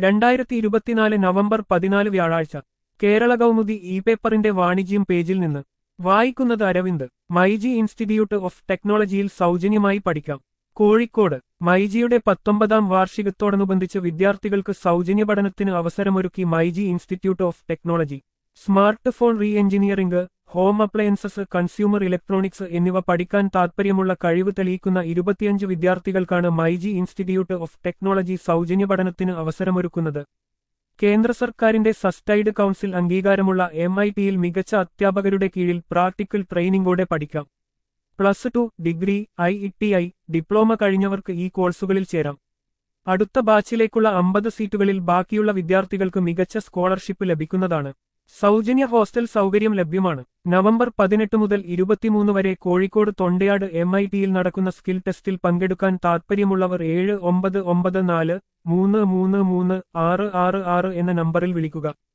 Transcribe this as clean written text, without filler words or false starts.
2024 November 14 വ്യാഴാഴ്ച Kerala Kaumudi E പേപ്പറിന്റെ വാണിജ്യം പേജിൽ നിന്ന് വായിക്കുന്നത് അരവിന്ദ്. മൈജി ഇൻസ്റ്റിറ്റ്യൂട്ട് ഓഫ് ടെക്നോളജിയിൽ സൗജന്യമായി പഠിക്കാം. കോഴിക്കോട് മൈജിയുടെ 19ാം വാർഷികത്തോടനുബന്ധിച്ച് വിദ്യാർത്ഥികൾക്ക് സൗജന്യ പഠനത്തിന് അവസരമൊരുക്കി myG institute of technology. Smart phone re engineering, home appliances, consumer electronics എന്നിവ പഠിക്കാൻ താൽപ്പര്യമുള്ള കഴിവ് തെളിയിക്കുന്ന 25 വിദ്യാർത്ഥികൾക്കാണ് മൈജി ഇൻസ്റ്റിറ്റ്യൂട്ട് ഓഫ് ടെക്നോളജി സൗജന്യ പഠനത്തിന് അവസരമൊരുക്കുന്നത്. കേന്ദ്ര സർക്കാരിന്റെ സസ്റ്റൈഡ് കൗൺസിൽ അംഗീകാരമുള്ള MITയിൽ മികച്ച അധ്യാപകരുടെ കീഴിൽ പ്രാക്ടിക്കൽ ട്രെയിനിംഗോടെ പഠിക്കാം. +2, ഡിഗ്രി, IITI, ഡിപ്ലോമ കഴിഞ്ഞവർക്ക് ഈ കോഴ്സുകളിൽ ചേരാം. അടുത്ത ബാച്ചിലേക്കുള്ള 50 സീറ്റുകളിൽ ബാക്കിയുള്ള വിദ്യാർത്ഥികൾക്ക് മികച്ച സ്കോളർഷിപ്പ് ലഭിക്കുന്നതാണ്. സൗജന്യ ഹോസ്റ്റൽ സൗകര്യം ലഭ്യമാണ്. നവംബർ 18 മുതൽ 23 വരെ കോഴിക്കോട് തൊണ്ടയാട് MITയിൽ നടക്കുന്ന സ്കിൽ ടെസ്റ്റിൽ പങ്കെടുക്കാൻ താൽപ്പര്യമുള്ളവർ 7994 333 666 എന്ന നമ്പറിൽ വിളിക്കുക.